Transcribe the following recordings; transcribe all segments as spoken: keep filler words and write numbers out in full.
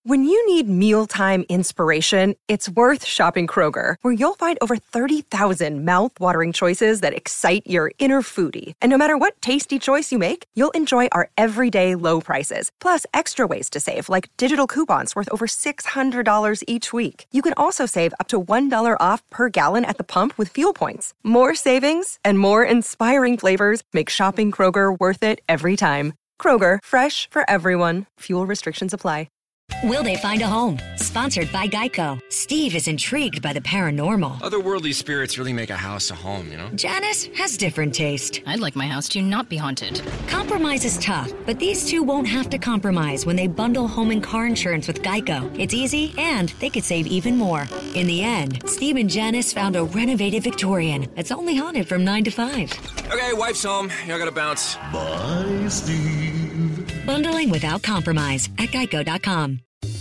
When you need mealtime inspiration, it's worth shopping Kroger, where you'll find over thirty thousand mouth-watering choices that excite your inner foodie. And no matter what tasty choice you make, you'll enjoy our everyday low prices, plus extra ways to save, like digital coupons worth over six hundred dollars each week. You can also save up to one dollar off per gallon at the pump with fuel points. More savings and more inspiring flavors make shopping Kroger worth it every time. Kroger, fresh for everyone. Fuel restrictions apply. Will they find a home? Sponsored by Geico. Steve is intrigued by the paranormal. Otherworldly spirits really make a house a home, you know? Janice has different taste. I'd like my house to not be haunted. Compromise is tough, but these two won't have to compromise when they bundle home and car insurance with Geico. It's easy, and they could save even more. In the end, Steve and Janice found a renovated Victorian that's only haunted from nine to five. Okay, wife's home. Y'all gotta bounce. Bye, Steve. Bundling without compromise at geico dot com.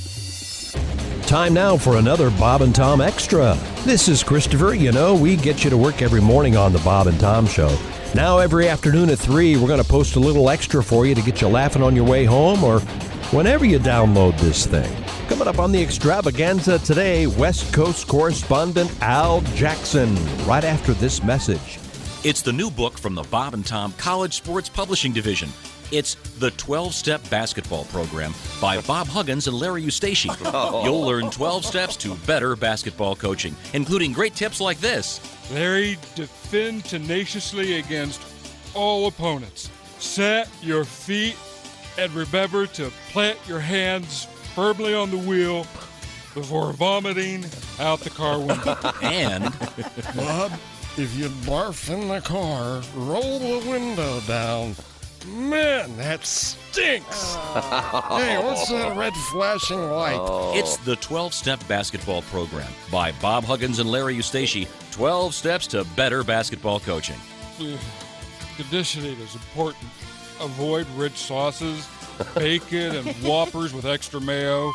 Time now for another Bob and Tom Extra. This is Christopher. You know, we get you to work every morning on the Bob and Tom Show. Now every afternoon at three, we're going to post a little extra for you to get you laughing on your way home or whenever you download this thing. Coming up on the extravaganza today, West Coast correspondent Al Jackson, right after this message. It's the new book from the Bob and Tom College Sports Publishing Division. It's the twelve-Step Basketball Program by Bob Huggins and Larry Eustace. You'll learn twelve steps to better basketball coaching, including great tips like this. Larry, defend tenaciously against all opponents. Set your feet and remember to plant your hands firmly on the wheel before vomiting out the car window. And, Bob, if you barf in the car, roll the window down. Man, that stinks. Hey, what's that red flashing light? It's the twelve-Step Basketball Program by Bob Huggins and Larry Eustace. twelve steps to better basketball coaching. Conditioning is important. Avoid rich sauces, bacon, and Whoppers with extra mayo.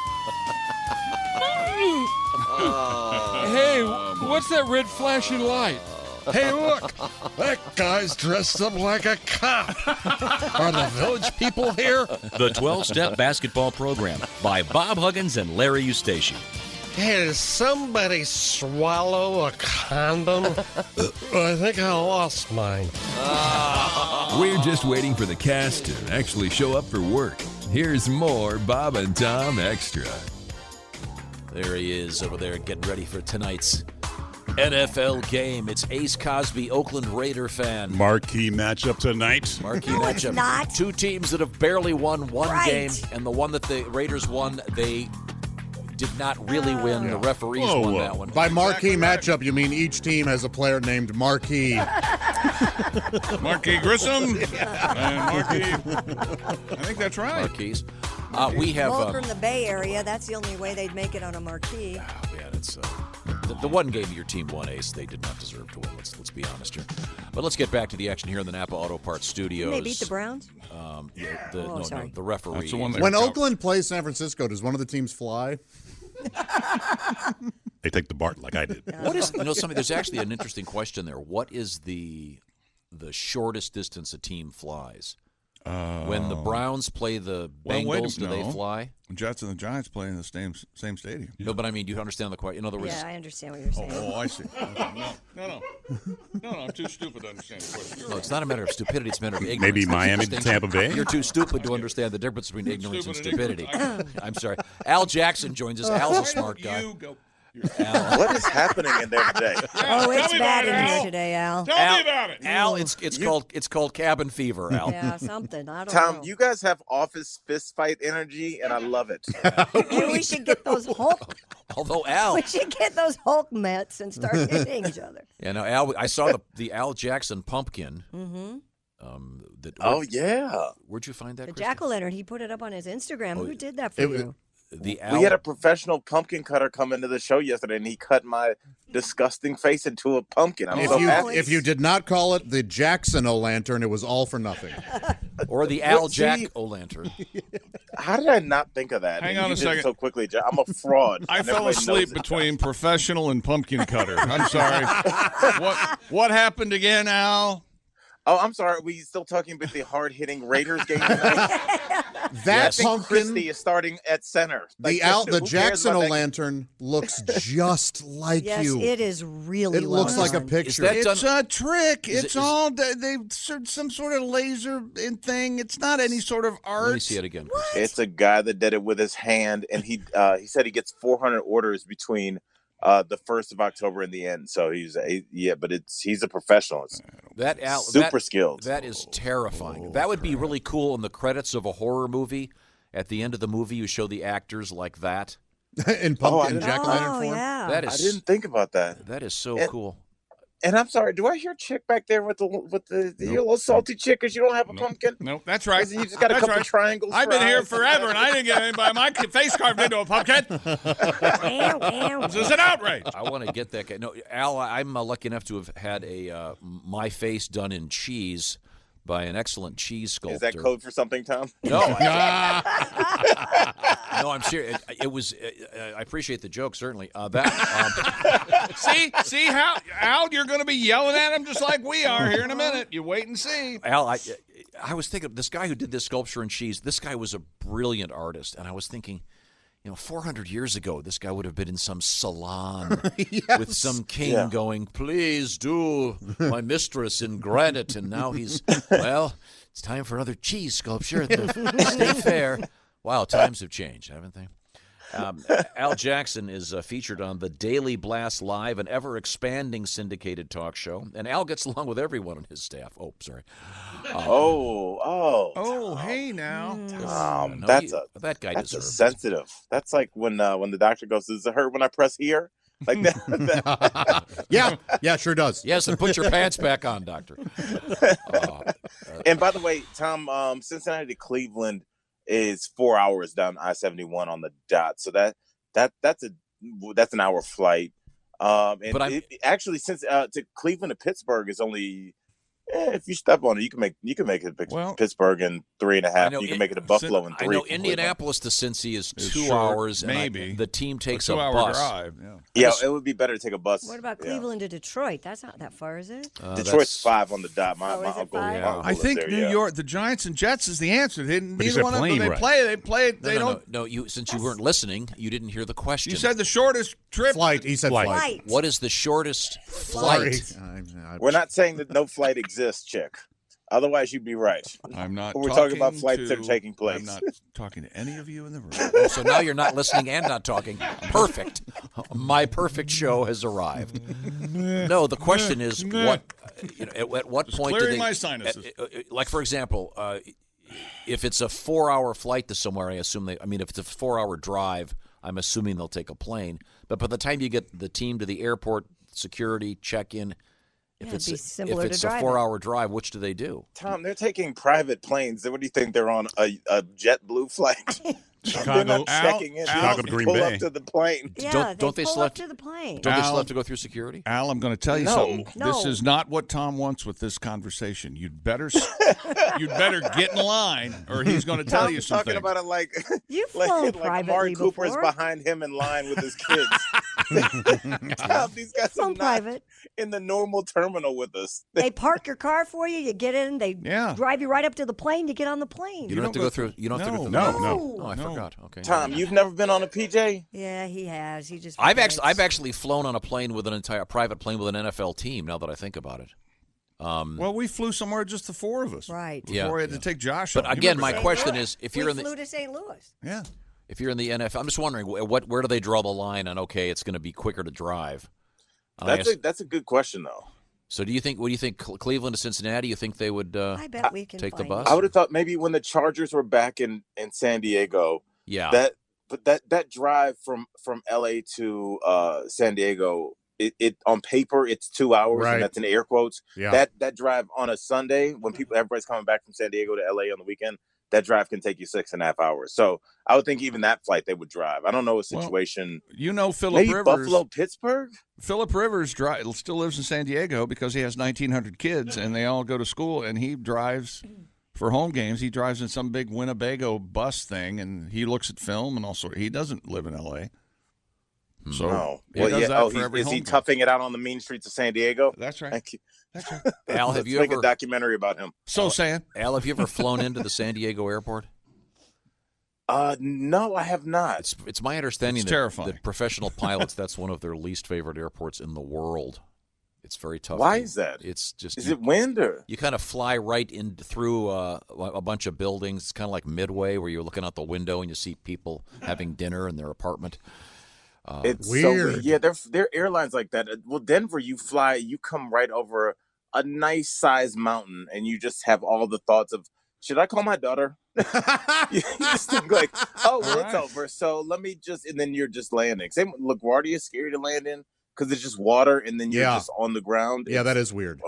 Hey, what's that red flashing light? Hey, look, that guy's dressed up like a cop. Are the village people here? The twelve-Step Basketball Program by Bob Huggins and Larry Eustace. Hey, did somebody swallow a condom? I think I lost mine. We're just waiting for the cast to actually show up for work. Here's more Bob and Tom Extra. There he is over there getting ready for tonight's N F L game. It's Ace Cosby, Oakland Raider fan. Marquee matchup tonight. Marquee no, matchup. It's not. Two teams that have barely won one right. game, and the one that the Raiders won, they did not really win. Yeah. The referees whoa, won whoa. that one. By marquee exactly matchup, right. You mean each team has a player named Marquee. Marquee Grissom and Marquee. I think that's right. Marquees. Uh, we have. Well, uh, from the Bay Area, that's the only way they'd make it on a marquee. Oh, yeah, that's. Uh, The, the one game your team won, Ace, they did not deserve to win. Let's let's be honest here. But let's get back to the action here in the Napa Auto Parts Studios. Didn't they beat the Browns? Um, yeah, the, oh, no, sorry. no, the referee. The when Oakland plays San Francisco, does one of the teams fly? They take the BART like I did. What is? You know, something. There's actually an interesting question there. What is the the shortest distance a team flies? Uh, when the Browns play the well, Bengals, a, do no. they fly? The Jets and the Giants play in the same same stadium. No, but I mean, do you understand the question? In other words, yeah, I understand what you're saying. Oh, oh I see. No, no, no, no, no, I'm too stupid to understand the question. No, it's not a matter of stupidity; it's a matter of ignorance. Maybe Miami to Tampa Bay. You're too stupid to understand the difference between ignorance and stupidity. I'm sorry. Al Jackson joins us. Al's a smart guy. You go. Al. What is happening in there today? Oh, it's bad in here today, Al. Tell Al, me about it. Al, it's it's you, called it's called cabin fever, Al. Yeah, something. I don't Tom, know. you guys have office fist fight energy, and I love it. Maybe we should get those Hulk. Although Al, we should get those Hulk mitts and start hitting each other. Yeah, no, Al. I saw the the Al Jackson pumpkin. Mm-hmm. Um, that, oh yeah. Where'd you find that? The Jack o' lantern. He put it up on his Instagram. Oh, Who did that for it, you? The Al- we had a professional pumpkin cutter come into the show yesterday, and he cut my disgusting face into a pumpkin. I'm if, so you, happy. if you did not call it the Jackson O-Lantern, it was all for nothing. Or the Al Jack O-Lantern. How did I not think of that? Hang and on you a did second. it so quickly, Jack. I'm a fraud. I fell asleep between professional and pumpkin cutter. I'm sorry. what what happened again, Al? Oh, I'm sorry. Are we still talking about the hard-hitting Raiders game tonight? That I think pumpkin, Christie is starting at center. the Like, Al, who the cares Jackson about that? O'Lantern looks just like yes, you. it is really. It looks well like a done. picture. that It's done- a trick. Is It's it- is- all they they some sort of laser in thing. It's not any sort of art. Let me see it again. It's a guy that did it with his hand, and he uh, he said he gets four hundred orders between uh, the first of October and the end. So he's a, yeah, but it's he's a professional. It's That Al, super that, skilled. That is terrifying. That would be really cool in the credits of a horror movie. At the end of the movie, you show the actors like that. in pumpkin Oh, I and didn't- jack o' lantern Oh form. yeah. That is. I didn't think about that. That is so And- cool. And I'm sorry, do I hear a chick back there with the with the, the Nope. little salty chick because you don't have a Nope. pumpkin? No, that's right. You just got a That's couple right. triangles. I've for been here eyes. forever, and I didn't get anybody my face carved into a pumpkin. Ow, ow. This is an outrage. I want to get that guy. No, Al, I'm uh, lucky enough to have had a uh, my face done in cheese by an excellent cheese sculptor. Is that code for something, Tom? No, I, no, I'm serious. It, it was. Uh, I appreciate the joke, certainly. Uh, that. Um, See, see how Al, you're going to be yelling at him just like we are here in a minute. You wait and see. Al, I, I was thinking this guy who did this sculpture in cheese. This guy was a brilliant artist, and I was thinking, you know, four hundred years ago, this guy would have been in some salon Yes. with some king Yeah. going, "Please do my mistress in granite," and now he's well. It's time for another cheese sculpture at the State Fair. Wow, times have changed, haven't they? Um, Al Jackson is uh, featured on the Daily Blast Live, an ever-expanding syndicated talk show, and Al gets along with everyone on his staff. Oh, sorry. Uh, Oh, oh, Oh, hey now. Um, no, that's he- a that guy that's a deserves it. sensitive. That's like when uh, when the doctor goes, "Does it hurt when I press here?" Like that. yeah, yeah, sure does. Yes, and put your pants back on, doctor. Uh, And by the way, Tom, um, Cincinnati to Cleveland is four hours down I seventy-one on the dot. So that that that's a that's an hour flight. Um, and But I'm- it, actually, since uh, to Cleveland to Pittsburgh is only. Eh, if you step on it, you can make you can make it to Well, Pittsburgh in three and a I half. know You can it- make it to Buffalo in I three. know from Indianapolis to Cincy is It's two short, hours, and I- maybe. the team takes a a, two-hour bus. drive. Yeah. Cleveland. Yeah, it would be better to take a bus. What about Yeah. Cleveland to Detroit? That's not that far, is it? Uh, Detroit's that's- five on the dot. My, Oh, my is it uncle, five? my uncle I lives think there, New yeah. York, the Giants and Jets is the answer. They, he neither said one of them plane they ride. play. They play. No, They no, don't. no, no. You since you weren't listening, you didn't hear the question. You said the shortest trip. Flight. He said flight. Flight. What is the shortest Sorry. flight? I'm- I- We're not saying that no flight exists, chick. Otherwise, you'd be right. I'm not. We're talking about talking flights to, that are taking place. I'm not talking to any of you in the room. Oh, so now you're not listening and not talking. Perfect. My perfect show has arrived. No, the question is what? You know, at, at what Just point do clearing they? my sinuses. at- uh, like for example, uh, if it's a four-hour flight to somewhere, I assume they. I mean, if it's a four-hour drive, I'm assuming they'll take a plane. But by the time you get the team to the airport, security check-in. If Yeah, it's, it'd be a, similar if to it's a driving. four-hour drive, which do they do? Tom, they're taking private planes. What do you think? They're on a, a JetBlue flight? They're Chicago, not checking in. Chicago They to Green pull Bay. up to the plane. Yeah, Don't- they don't they pull still have up to- to the plane. Don't they still Al- have to go through security? Al, I'm going to tell you No. something. No. This is not what Tom wants with this conversation. You'd better, s- you'd better get in line, or he's going to tell Tom's you something. talking about it like You've like, flown like privately Amari Cooper is before. behind him in line with his kids. Tom, these guys are Flown not private. in the normal terminal with us. They park your car for you. You get in. They Yeah. drive you right up to the plane. You get on the plane. You don't have to go through. You don't have to go through. No, the- no. Oh, I No. forgot. Okay. Tom, you've never been on a P J? Yeah, he has. He just. I've actually, forgets. I've actually flown on a plane with an entire private plane with an N F L team. Now that I think about it. Um, Well, we flew somewhere just the four of us. Right. Before Yeah, we had yeah. to take Josh. But on. You again, remember my that. question Louis. is, if we you're in the flew to Saint Louis. Yeah. if you're in the N F L, I'm just wondering wh- what where do they draw the line on? Okay, it's going to be quicker to drive. Uh, That's I guess- a that's a good question though. so do you think? What do you think? Cle- Cleveland to Cincinnati? You think they would? Uh, I bet we can take the find bus? I would have thought maybe when the Chargers were back in, in San Diego, yeah. that but that that drive from from L A to uh, San Diego, it, it on paper it's two hours, Right. and that's in air quotes. Yeah. That that drive on a Sunday when people everybody's coming back from San Diego to L A on the weekend, that drive can take you six and a half hours. So I would think even that flight they would drive. I don't know a Well, situation. You know, Philip maybe Rivers. Buffalo, Pittsburgh. Philip Rivers dri- still lives in San Diego because he has nineteen hundred kids and they all go to school, and he drives for home games. He drives in some big Winnebago bus thing, and he looks at film and all sort. He doesn't live in L A. So No. he Well, does yeah. that Oh, for he's, every is home he game. toughing it out on the mean streets of San Diego? That's right. Thank you. That's right. Al, have Let's you make ever? a documentary about him? So saying, Al, have you ever flown into the San Diego airport? Uh, no, I have not. It's it's my understanding It's that, terrifying. that professional pilots, that's one of their least favorite airports in the world. It's very tough. Why to- is that? It's just Is you, it wind or? you kind of fly right in through uh, a bunch of buildings. It's kind of like Midway, where you're looking out the window and you see people having dinner in their apartment. Uh, It's Weird. so weird. Yeah, they're they're airlines like that. Well, Denver, you fly, you come right over a nice sized mountain, and you just have all the thoughts of, should I call my daughter? You just think like, oh, well, it's Right. over. So let me just, and then you're just landing. Same with LaGuardia is scary to land in because it's just water, and then you're Yeah. just on the ground. Yeah, It's- that is weird.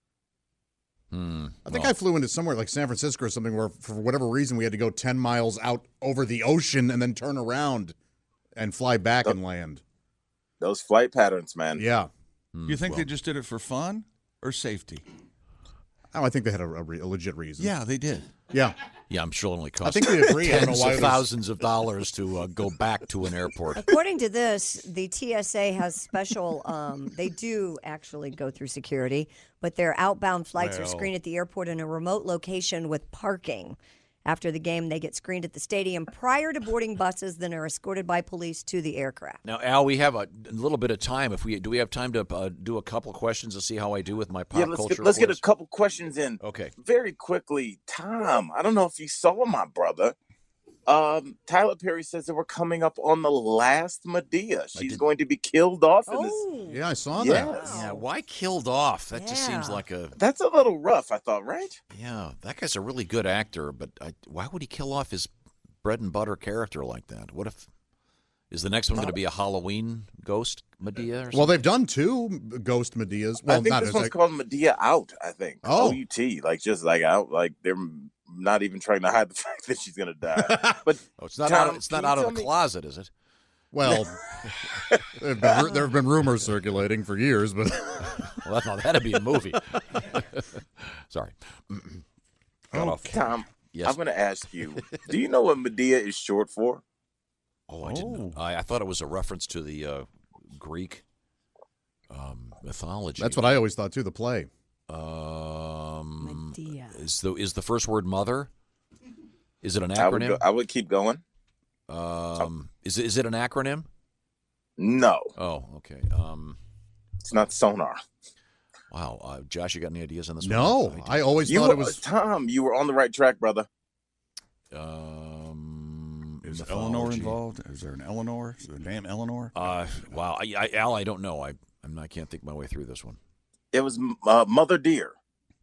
hmm, I think well, I flew into somewhere like San Francisco or something where, for whatever reason, we had to go ten miles out over the ocean and then turn around and fly back and land. Those flight patterns, man. Yeah. hmm, You think well, they just did it for fun or safety? Oh, I think they had a, a, re- a legit reason. Yeah, they did. Yeah. Yeah, I'm sure it only costs I think we agree. I don't know tens why of it was- thousands of dollars to uh, go back to an airport. According to this, the T S A has special, um, they do actually go through security, but their outbound flights are Well. screened at the airport in a remote location with parking. After the game, they get screened at the stadium prior to boarding buses, then are escorted by police to the aircraft. Now, Al, we have a, a little bit of time. If we do, we have time to uh, do a couple questions to see how I do with my pop Yeah, let's culture. get, let's get a quiz? couple questions in. Okay. Very quickly, Tom, I don't know if you saw my brother. Um, Tyler Perry says that we're coming up on the last Medea. She's did- going to be killed off in this. Oh, Yeah, I saw Yes. that. Yeah, why killed off? That just seems Yeah. like a That's a little rough, I thought, right? yeah. That guy's a really good actor, but I, why would he kill off his bread and butter character like that? What if is the next one going to be a Halloween ghost Medea? Or something? Well, they've done two Ghost Medeas. Well, I think not this as one's like, called Medea Out, I think. Oh. O U T, like just like out, like they're not even trying to hide the fact that she's going to die. But oh, it's not Tom, out. Of, it's not can you out of tell the me- closet, is it? well, there have been, ru- there have been rumors circulating for years, but Well, that, no, that'd be a movie. Sorry. Got off. Tom, Yes. I'm going to ask you, do you know what Medea is short for? Oh, I didn't know. I, I thought it was a reference to the uh, Greek um, mythology. that's what I always thought too. The play. Um, Medea. is the is the first word mother? Is it an I would, acronym? go, I would keep going. Um, is it is it an acronym? No, Oh, okay. Um, it's not sonar. wow, uh, Josh, you got any ideas on this No, one? I always You thought were, it was. Tom, you were on the right track, brother. Um, Is mythology. Eleanor involved? Is there an Eleanor? Is there a damn Eleanor? Uh, wow, I, I, Al, I don't know. I I'm, I can't think my way through this one. It was uh, Mother Deer.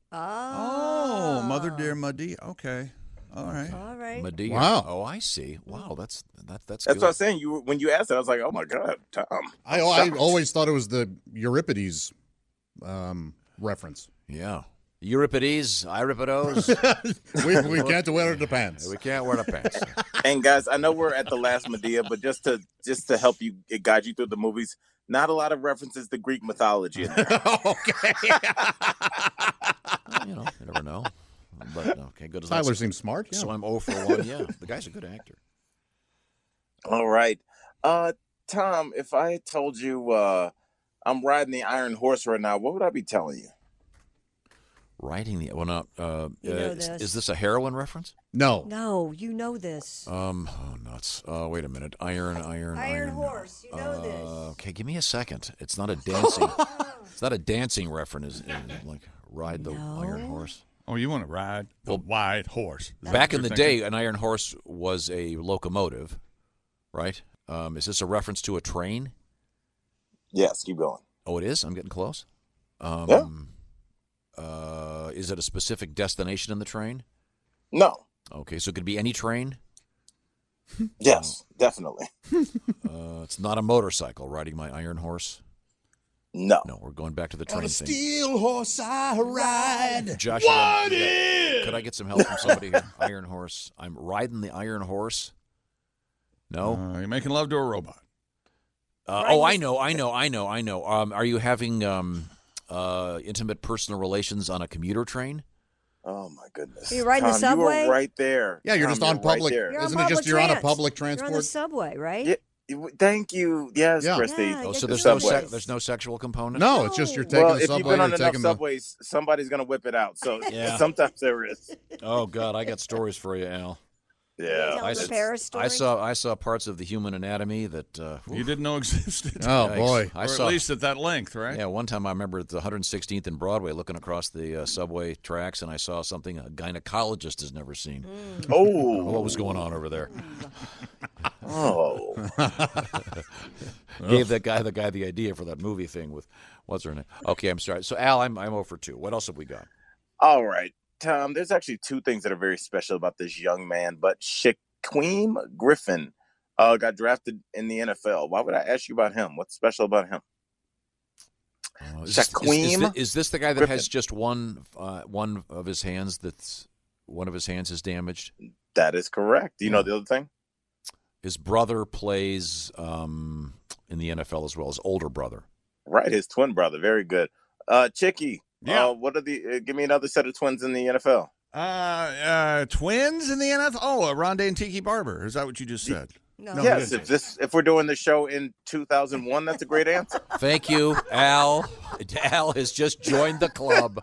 Oh, Mother Dear Medea. Okay. All right. All right. Medea. Wow. Oh, I see. Wow, that's that that's That's good. what I was saying. You were- when you asked it, I was like, "Oh my god, Tom!" I, I always thought it was the Euripides um, reference. Yeah. Euripides, Euripides. we, we can't wear the pants. We can't wear the pants. And guys, I know we're at the last Medea, but just to just to help you guide you through the movies, not a lot of references to Greek mythology in there. Okay. Well, you know, you never know. But okay, good. as Tyler that's- seems smart. Yeah. So I'm zero for one. Yeah, the guy's a good actor. All right, uh, Tom. If I had told you uh, I'm riding the Iron Horse right now, what would I be telling you? Writing the well, no, uh, You uh, know is, this. is this a heroin reference? No. No, you know this. Um, oh nuts. Uh, wait a minute. Iron, iron, iron. Iron Horse, you know uh, this. Okay, give me a second. It's not a dancing. It's not a dancing reference. Is it like ride the iron horse. Oh, you want to ride the white horse? Is that Back what in the you're day, thinking? an iron horse was a locomotive, right? Um, is this a reference to a train? Yes, keep going. Oh, it is? I'm getting close. Um, Yeah. Uh, is it a specific destination in the train? No. Okay, so it could be any train? Yes, definitely. Uh, it's not a motorcycle, riding my iron horse? No. No, we're going back to the On train a thing. steel horse I ride. Josh, you got- you got- could I get some help from somebody here? Iron horse. I'm riding the iron horse. No? Uh, you're making love to a robot. Uh, oh, I know, I know, I know, I know. Um, are you having um, uh, intimate personal relations on a commuter train? Oh my goodness. Are you riding the Tom, subway? You were right there. Yeah, you're Tom, just on you're right public- there. You're on Isn't it just public you're on a trans. public You're on the transport? subway, right? Yeah, you- thank you. Yes, Yeah. Christy. Yeah, Oh, get so the there's no subway. sec- there's no sexual component? No, it's just you're taking Well, the if subway. you've been on you're enough taking the. subways, somebody's gonna whip it out. So Yeah. sometimes there is. Oh God, I got stories for you, Al. Yeah, Tell the Paris story? I saw I saw parts of the Human Anatomy that uh, You didn't know existed. Oh, Yikes. boy. I or saw, at least at that length, right? Yeah, one time I remember at the one hundred sixteenth and Broadway looking across the uh, subway tracks, and I saw something a gynecologist has never seen. Mm. Oh. What was going on over there? Oh. Gave that guy the guy the idea for that movie thing with what's her name? Okay, I'm sorry. So Al, I'm I'm over two. What else have we got? All right, Tom. There's actually two things that are very special about this young man, but Shaquem Griffin uh, got drafted in the N F L. Why would I ask you about him? What's special about him? Uh, is, this, is, is, Shaquem this, is this the guy that Griffin. has just one uh, one of his hands that's one of his hands is damaged? That is correct. Do you know the other thing? His brother plays um, in the N F L as well. His older brother. Right, his twin brother. Very good. Uh, Chicky, Yeah. uh, what are the? Uh, give me another set of twins in the N F L. Uh, uh, twins in the N F L? Oh, uh, Rondé and Tiki Barber. Is that what you just said? No. Yes, if this if we're doing the show in two thousand one, that's a great answer. Thank you, Al. Al has just joined the club.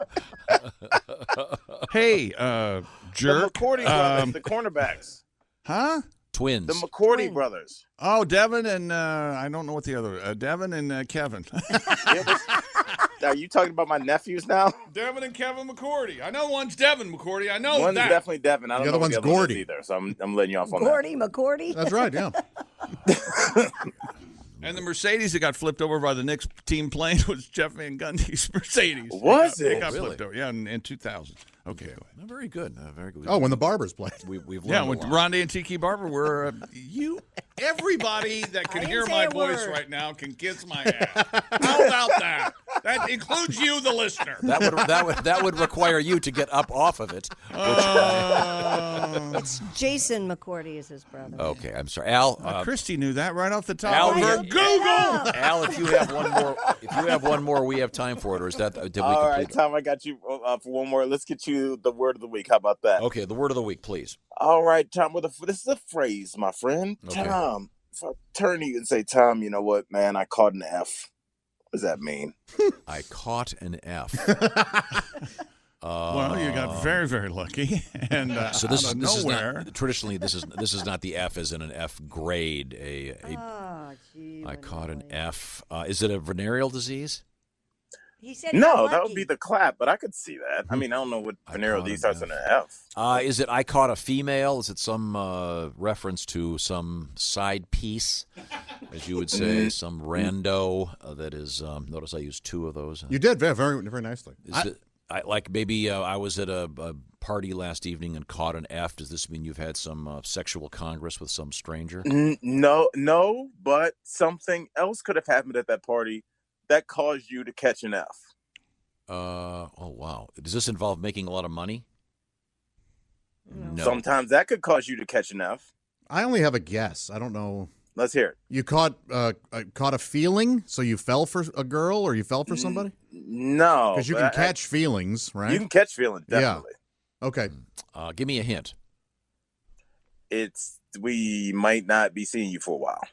Hey, uh, jerk. The McCourty brothers, Um, the cornerbacks. Huh? Twins. The McCourty brothers. Oh, Devin and uh, I don't know what the other uh, Devin and uh, Kevin. Are you talking about my nephews now? Devin and Kevin McCourty. I know one's Devin McCourty. I know One's that. definitely Devin. I don't The know other what one's the other one is Gordy. either, so I'm I'm letting you off on Gordy, McCourty. That's right, yeah. And the Mercedes that got flipped over by the Knicks team plane was Jeff Van Gundy's Mercedes. Was it? it? It got Really? flipped over. Yeah, in, in two thousand. Okay. No, very good. Uh, very good. Oh, when the Barbers played. We, we've Yeah, learned with a lot. Rondé and Tiki Barber, were uh, you. Everybody that can I didn't hear say my a voice word. right now can kiss my ass. How about that? That includes you, the listener. That would that would that would require you to get up off of it. Which, Uh, It's Jason McCourty is his brother. okay, I'm sorry, Al. uh, Uh, Christy knew that right off the top Al, of her you- Google. Al, if you have one more, if you have one more, we have time for it, or is that did we All complete right, it? Tom, I got you uh, for one more. Let's get you the word of the week. How about that? Okay, the word of the week, please. All right, Tom. With a, this is a phrase, my friend. Okay. Tom, if I turn to you and say, Tom, you know what, man? I caught an F. What does that mean? I caught an F. Well, you got very, very lucky, and uh, So this out is of this nowhere. is not traditionally this is this is not the F as in an F grade. A, a Oh, gee. I what caught an annoying. F. Uh, is it a venereal disease? He said he No, got that would lucky. be the clap, but I could see that. I mean, I don't know what I venereal caught D an starts F. in an F. Uh, is it I caught a female? Is it some uh, reference to some side piece, as you would say, some rando uh, that is? Um, notice I used two of those. You did very, very, very nicely. Is I- it, I, like maybe uh, I was at a, a party last evening and caught an F. Does this mean you've had some uh, sexual congress with some stranger? N- No, no, but something else could have happened at that party that caused you to catch an F. Uh, oh, wow. Does this involve making a lot of money? No. Sometimes that could cause you to catch an F. I only have a guess. I don't know. Let's hear it. You caught uh, uh, caught a feeling, so you fell for a girl or you fell for somebody? No. Because you but can I- catch feelings, right? You can catch feelings, Yeah. definitely. Okay. Uh, give me a hint. It's we might not be seeing you for a while.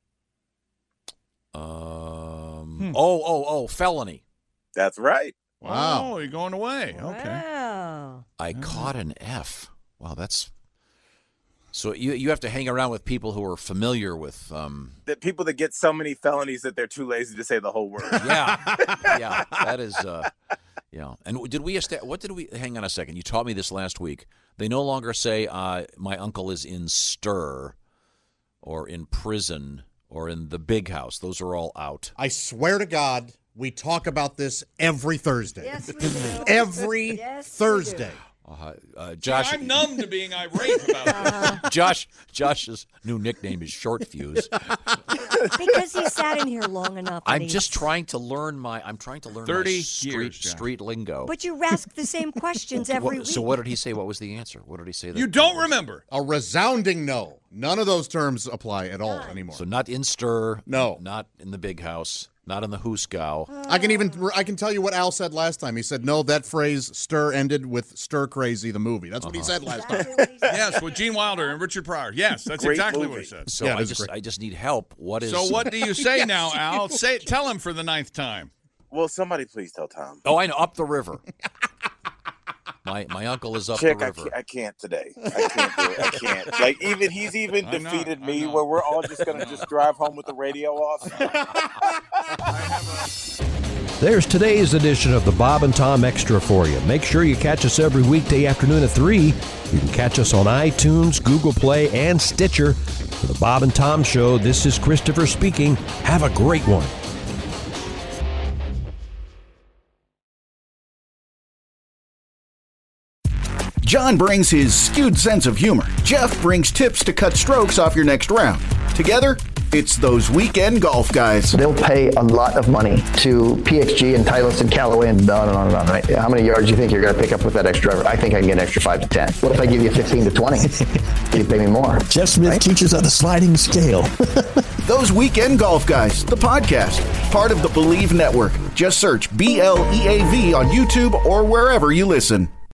Um. Oh, oh, oh, felony. That's right. Wow. Oh, you're going away. Okay. Wow. I caught an F. Wow, that's so you you have to hang around with people who are familiar with um The people that get so many felonies that they're too lazy to say the whole word. yeah yeah that is uh yeah and did we esta- what did we hang on a second, you taught me this last week. They no longer say uh my uncle is in stir or in prison or in the big house. Those are all out. I swear to God, we talk about this every Thursday. Yes, we do. Every Yes, we Thursday. Uh, uh, Josh, I'm numb to being irate about this. Josh, Josh's new nickname is Short Fuse. Because he sat in here long enough. and I'm he's- just trying to learn my. I'm trying to learn thirty my street years, Josh. street lingo. But you ask the same questions every What- week. so what did he say? What was the answer? What did he say? That You don't remember. A resounding no. None of those terms apply at all anymore. So not in stir. No. Not in the big house. Not in the Hooskow. I can even I can tell you what Al said last time. He said, no, that phrase stir ended with Stir Crazy, the movie. That's what he said last time. Yes, with Gene Wilder and Richard Pryor. Yes, that's Great exactly movie. what he said. So Yeah, it I is just great. I just need help. What is So what do you say Yes, now, you Al? do. Say, tell him for the ninth time. Well, somebody please tell Tom. Oh, I know. Up the river. My my uncle is up Chick, the I river. can't, I can't today. I can't do it. I can't. Like even he's even I know, defeated I me. know. Where we're all just gonna just drive home with the radio off. There's today's edition of the Bob and Tom Extra for you. Make sure you catch us every weekday afternoon at three. You can catch us on iTunes, Google Play, and Stitcher. For the Bob and Tom Show, this is Christopher speaking. Have a great one. John brings his skewed sense of humor. Jeff brings tips to cut strokes off your next round. Together, it's those weekend golf guys. They'll pay a lot of money to P X G and Titleist and Callaway and on and on and on, right? How many yards do you think you're going to pick up with that extra driver? I think I can get an extra five to ten. What if I give you fifteen to twenty? You pay me more. Jeff Smith right? teaches on a sliding scale. Those Weekend Golf Guys, the podcast, part of the Believe Network. Just search B L E A V on YouTube or wherever you listen.